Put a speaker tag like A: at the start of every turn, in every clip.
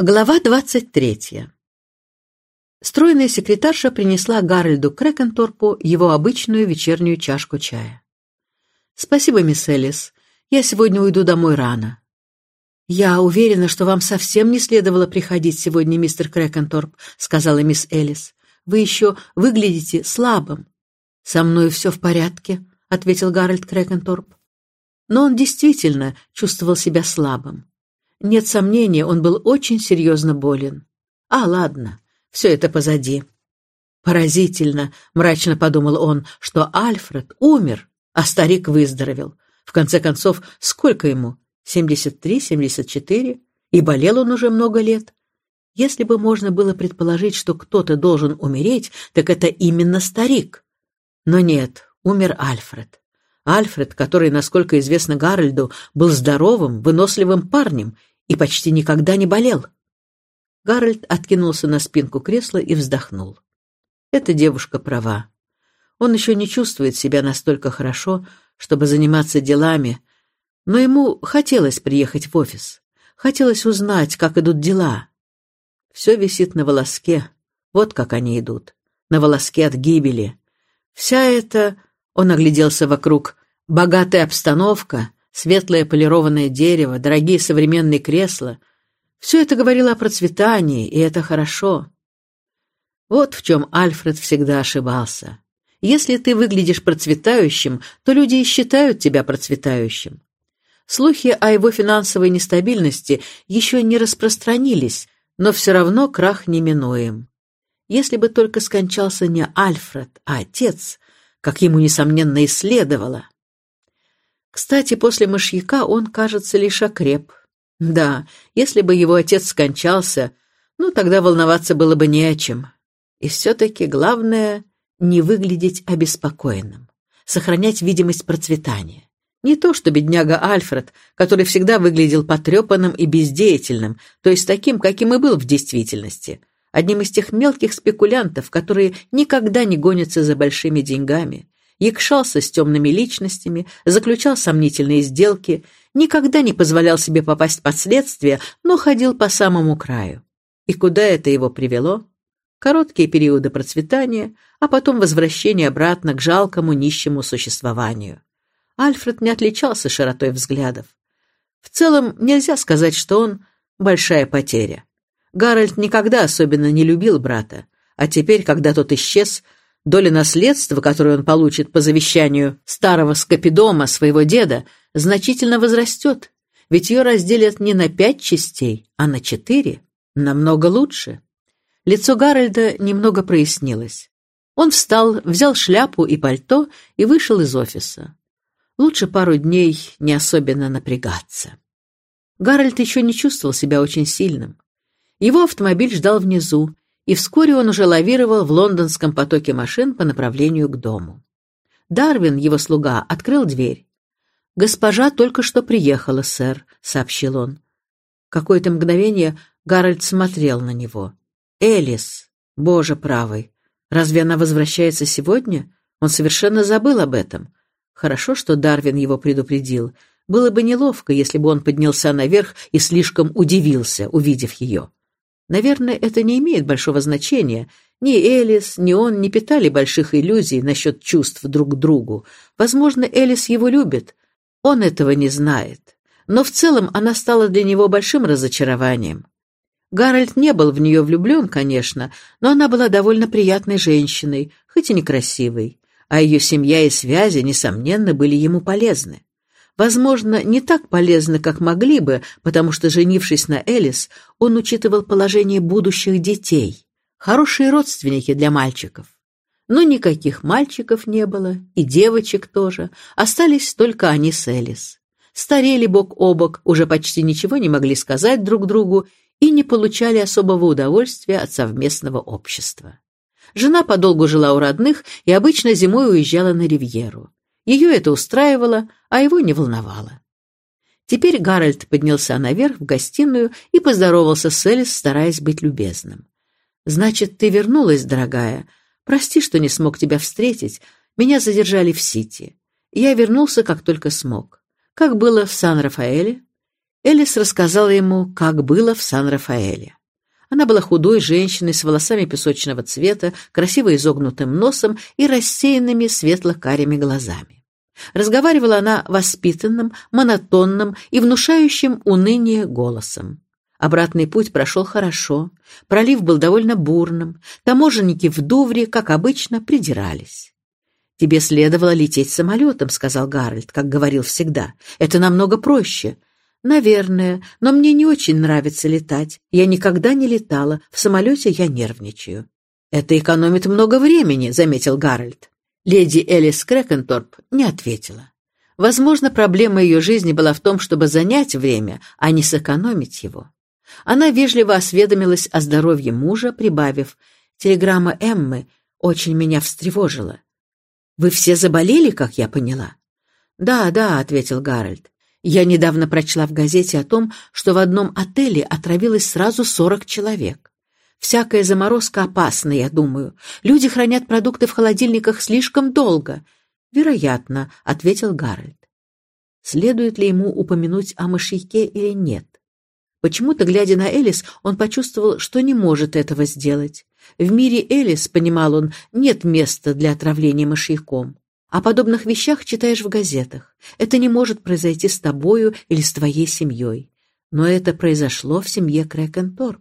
A: Глава 23. Стройная секретарша принесла Гарольду Крэкенторпу его обычную вечернюю чашку чая. «Спасибо, мисс Элис. Я сегодня уйду домой рано». «Я уверена, что вам совсем не следовало приходить сегодня, мистер Крэкенторп», — сказала мисс Элис. «Вы еще выглядите слабым». «Со мной все в порядке», — ответил Гарольд Крэкенторп. Но он действительно чувствовал себя слабым. Нет сомнения, он был очень серьезно болен. Ладно, все это позади. Поразительно, мрачно подумал он, что Альфред умер, а старик выздоровел. В конце концов, сколько ему? 73, 74? И болел он уже много лет. Если бы можно было предположить, что кто-то должен умереть, так это именно старик. Но нет, умер Альфред. Альфред, который, насколько известно Гарольду, был здоровым, выносливым парнем и почти никогда не болел. Гарольд откинулся на спинку кресла и вздохнул. Эта девушка права. Он еще не чувствует себя настолько хорошо, чтобы заниматься делами, но ему хотелось приехать в офис, хотелось узнать, как идут дела. Все висит на волоске, вот как они идут, на волоске от гибели. Вся эта, он огляделся вокруг, богатая обстановка, светлое полированное дерево, дорогие современные кресла — все это говорило о процветании, и это хорошо. Вот в чем Альфред всегда ошибался. Если ты выглядишь процветающим, то люди и считают тебя процветающим. Слухи о его финансовой нестабильности еще не распространились, но все равно крах неминуем. Если бы только скончался не Альфред, а отец, как ему, несомненно, и следовало. Кстати, после мышьяка он, кажется, лишь окреп. Да, если бы его отец скончался, тогда волноваться было бы не о чем. И все-таки главное — не выглядеть обеспокоенным, сохранять видимость процветания. Не то что бедняга Альфред, который всегда выглядел потрепанным и бездеятельным, то есть таким, каким и был в действительности, одним из тех мелких спекулянтов, которые никогда не гонятся за большими деньгами, якшался с темными личностями, заключал сомнительные сделки, никогда не позволял себе попасть под следствие, но ходил по самому краю. И куда это его привело? Короткие периоды процветания, а потом возвращение обратно к жалкому нищему существованию. Альфред не отличался широтой взглядов. В целом, нельзя сказать, что он большая потеря. Гарольд никогда особенно не любил брата, а теперь, когда тот исчез, доля наследства, которую он получит по завещанию старого скопидома, своего деда, значительно возрастет, ведь ее разделят не на 5 частей, а на 4. Намного лучше. Лицо Гарольда немного прояснилось. Он встал, взял шляпу и пальто и вышел из офиса. Лучше пару дней не особенно напрягаться. Гарольд еще не чувствовал себя очень сильным. Его автомобиль ждал внизу, и вскоре он уже лавировал в лондонском потоке машин по направлению к дому. Дарвин, его слуга, открыл дверь. «Госпожа только что приехала, сэр», — сообщил он. Какое-то мгновение Гарольд смотрел на него. «Элис, Боже правый, разве она возвращается сегодня? Он совершенно забыл об этом. Хорошо, что Дарвин его предупредил. Было бы неловко, если бы он поднялся наверх и слишком удивился, увидев ее. Наверное, это не имеет большого значения. Ни Элис, ни он не питали больших иллюзий насчет чувств друг к другу. Возможно, Элис его любит. Он этого не знает. Но в целом она стала для него большим разочарованием. Гарольд не был в нее влюблен, конечно, но она была довольно приятной женщиной, хоть и некрасивой, а ее семья и связи, несомненно, были ему полезны. Возможно, не так полезны, как могли бы, потому что, женившись на Элис, он учитывал положение будущих детей. Хорошие родственники для мальчиков. Но никаких мальчиков не было, и девочек тоже. Остались только они с Элис. Старели бок о бок, уже почти ничего не могли сказать друг другу и не получали особого удовольствия от совместного общества. Жена подолгу жила у родных и обычно зимой уезжала на ривьеру. Ее это устраивало, а его не волновало. Теперь Гарольд поднялся наверх в гостиную и поздоровался с Элис, стараясь быть любезным. «Значит, ты вернулась, дорогая. Прости, что не смог тебя встретить. Меня задержали в Сити. Я вернулся, как только смог. Как было в Сан-Рафаэле?» Элис рассказала ему, как было в Сан-Рафаэле. Она была худой женщиной с волосами песочного цвета, красиво изогнутым носом и рассеянными светло-карими глазами. Разговаривала она воспитанным, монотонным и внушающим уныние голосом. Обратный путь прошел хорошо, пролив был довольно бурным, таможенники в Дувре, как обычно, придирались. «Тебе следовало лететь самолетом», — сказал Гарольд, как говорил всегда. «Это намного проще». «Наверное, но мне не очень нравится летать. Я никогда не летала, в самолете я нервничаю». «Это экономит много времени», — заметил Гарольд. Леди Элис Крэкенторп не ответила. Возможно, проблема ее жизни была в том, чтобы занять время, а не сэкономить его. Она вежливо осведомилась о здоровье мужа, прибавив: «Телеграмма Эммы очень меня встревожила». «Вы все заболели, как я поняла?» «Да, — ответил Гарольд. Я недавно прочла в газете о том, что в одном отеле отравилось сразу 40 человек. Всякая заморозка опасна, я думаю. Люди хранят продукты в холодильниках слишком долго». «Вероятно», — ответил Гарольд. Следует ли ему упомянуть о мышьяке или нет? Почему-то, глядя на Элис, он почувствовал, что не может этого сделать. В мире Элис, понимал он, нет места для отравления мышьяком. О подобных вещах читаешь в газетах. Это не может произойти с тобою или с твоей семьей. Но это произошло в семье Крэкенторп.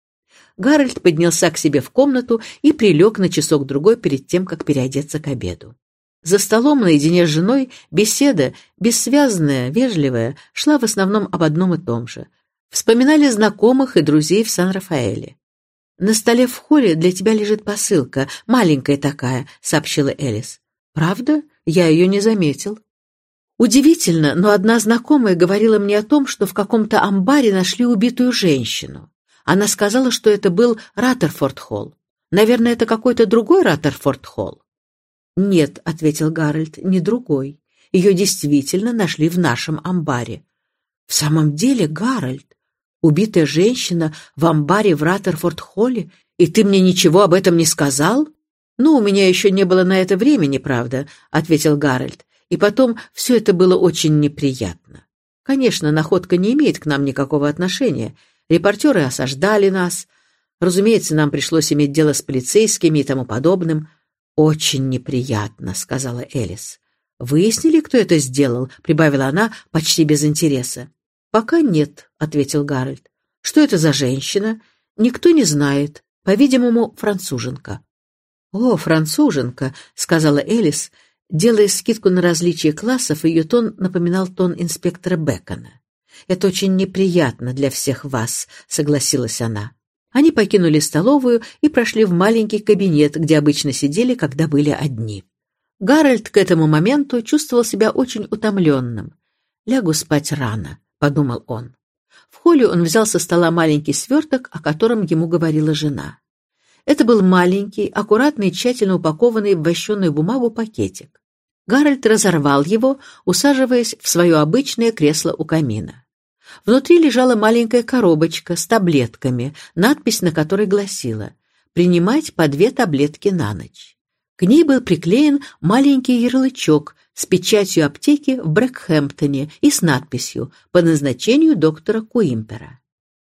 A: Гарольд поднялся к себе в комнату и прилег на часок-другой перед тем, как переодеться к обеду. За столом наедине с женой беседа, бессвязная, вежливая, шла в основном об одном и том же. Вспоминали знакомых и друзей в Сан-Рафаэле. «На столе в холле для тебя лежит посылка, маленькая такая», — сообщила Элис. «Правда? Я ее не заметил». Удивительно, но одна знакомая говорила мне о том, что в каком-то амбаре нашли убитую женщину. Она сказала, что это был Раттерфорд-холл. Наверное, это какой-то другой Раттерфорд-холл. «Нет», — ответил Гарольд, — «не другой. Ее действительно нашли в нашем амбаре». «В самом деле, Гарольд, убитая женщина в амбаре в Раттерфорд-холле, и ты мне ничего об этом не сказал?» «Ну, у меня еще не было на это времени, правда», — ответил Гарольд. «И потом, все это было очень неприятно. Конечно, находка не имеет к нам никакого отношения. Репортеры осаждали нас. Разумеется, нам пришлось иметь дело с полицейскими и тому подобным». «Очень неприятно», — сказала Элис. «Выяснили, кто это сделал?» — прибавила она почти без интереса. «Пока нет», — ответил Гарольд. «Что это за женщина?» «Никто не знает. По-видимому, француженка». «О, француженка», — сказала Элис, делая скидку на различие классов, ее тон напоминал тон инспектора Бэкона. «Это очень неприятно для всех вас», — согласилась она. Они покинули столовую и прошли в маленький кабинет, где обычно сидели, когда были одни. Гарольд к этому моменту чувствовал себя очень утомленным. «Лягу спать рано», — подумал он. В холле он взял со стола маленький сверток, о котором ему говорила жена. Это был маленький, аккуратный, тщательно упакованный в вощеную бумагу пакетик. Гарольд разорвал его, усаживаясь в свое обычное кресло у камина. Внутри лежала маленькая коробочка с таблетками, надпись на которой гласила: «Принимать по 2 таблетки на ночь». К ней был приклеен маленький ярлычок с печатью аптеки в Брэкхэмптоне и с надписью «По назначению доктора Куимпера».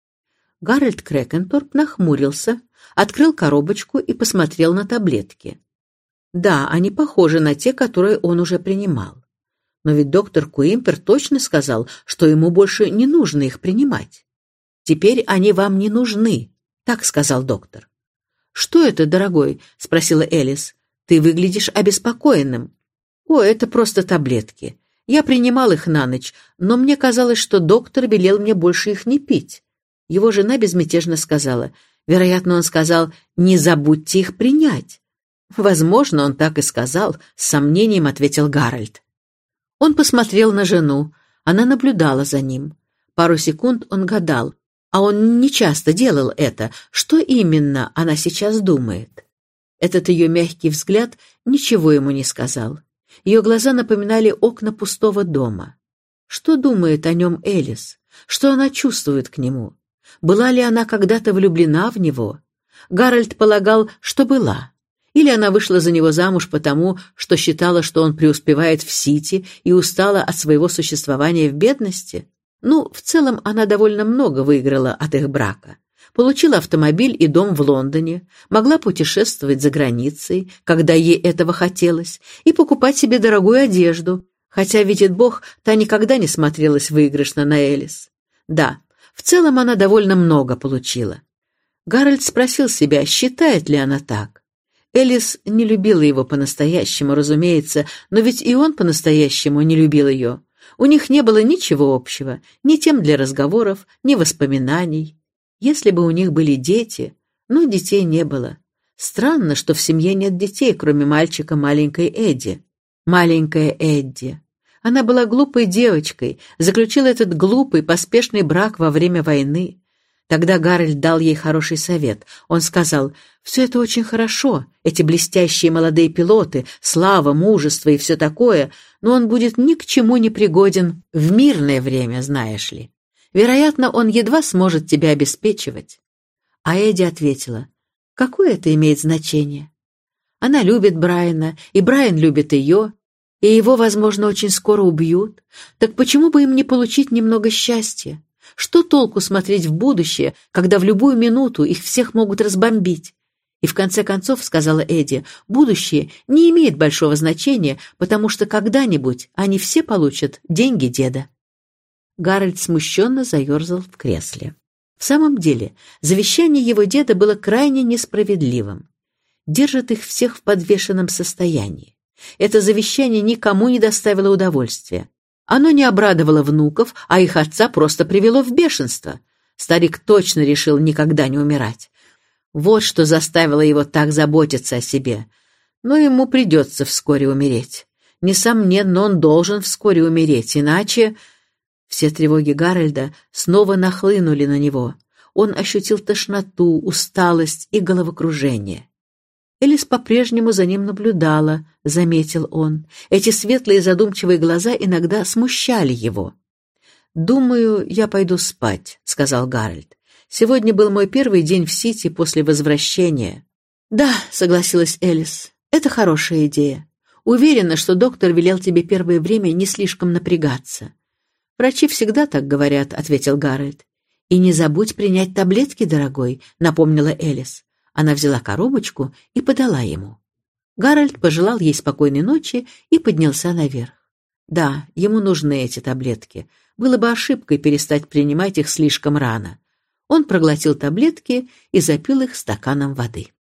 A: Гарольд Крэкенторп нахмурился, открыл коробочку и посмотрел на таблетки. Да, они похожи на те, которые он уже принимал. Но ведь доктор Куимпер точно сказал, что ему больше не нужно их принимать. «Теперь они вам не нужны», — так сказал доктор. «Что это, дорогой?» — спросила Элис. «Ты выглядишь обеспокоенным». «О, это просто таблетки. Я принимал их на ночь, но мне казалось, что доктор велел мне больше их не пить». Его жена безмятежно сказала. Вероятно, он сказал: «Не забудьте их принять». «Возможно, он так и сказал», — с сомнением ответил Гарольд. Он посмотрел на жену. Она наблюдала за ним. Пару секунд он гадал, а он нечасто делал это, что именно она сейчас думает. Этот ее мягкий взгляд ничего ему не сказал. Ее глаза напоминали окна пустого дома. Что думает о нем Элис? Что она чувствует к нему? Была ли она когда-то влюблена в него? Гарольд полагал, что была. Или она вышла за него замуж потому, что считала, что он преуспевает в Сити и устала от своего существования в бедности? Ну, в целом она довольно много выиграла от их брака. Получила автомобиль и дом в Лондоне, могла путешествовать за границей, когда ей этого хотелось, и покупать себе дорогую одежду, хотя, видит Бог, та никогда не смотрелась выигрышно на Элис. Да, в целом она довольно много получила. Гарольд спросил себя, считает ли она так. Элис не любила его по-настоящему, разумеется, но ведь и он по-настоящему не любил ее. У них не было ничего общего, ни тем для разговоров, ни воспоминаний. Если бы у них были дети, но детей не было. Странно, что в семье нет детей, кроме мальчика маленькой Эдди. Маленькая Эдди. Она была глупой девочкой, заключила этот глупый, поспешный брак во время войны. Тогда Гарольд дал ей хороший совет. Он сказал: «Все это очень хорошо, эти блестящие молодые пилоты, слава, мужество и все такое, но он будет ни к чему не пригоден в мирное время, знаешь ли. Вероятно, он едва сможет тебя обеспечивать». А Эдди ответила: «Какое это имеет значение? Она любит Брайана, и Брайан любит ее, и его, возможно, очень скоро убьют. Так почему бы им не получить немного счастья? Что толку смотреть в будущее, когда в любую минуту их всех могут разбомбить?» И в конце концов, сказала Эдди, будущее не имеет большого значения, потому что когда-нибудь они все получат деньги деда. Гарольд смущенно заерзал в кресле. В самом деле, завещание его деда было крайне несправедливым. Держат их всех в подвешенном состоянии. Это завещание никому не доставило удовольствия. Оно не обрадовало внуков, а их отца просто привело в бешенство. Старик точно решил никогда не умирать. Вот что заставило его так заботиться о себе. Но ему придется вскоре умереть. Несомненно, он должен вскоре умереть, иначе... Все тревоги Гарольда снова нахлынули на него. Он ощутил тошноту, усталость и головокружение. Элис по-прежнему за ним наблюдала, заметил он. Эти светлые задумчивые глаза иногда смущали его. «Думаю, я пойду спать», — сказал Гарольд. «Сегодня был мой первый день в Сити после возвращения». «Да», — согласилась Элис, — «это хорошая идея. Уверена, что доктор велел тебе первое время не слишком напрягаться». «Врачи всегда так говорят», — ответил Гарольд. «И не забудь принять таблетки, дорогой», — напомнила Элис. Она взяла коробочку и подала ему. Гарольд пожелал ей спокойной ночи и поднялся наверх. Да, ему нужны эти таблетки. Было бы ошибкой перестать принимать их слишком рано. Он проглотил таблетки и запил их стаканом воды.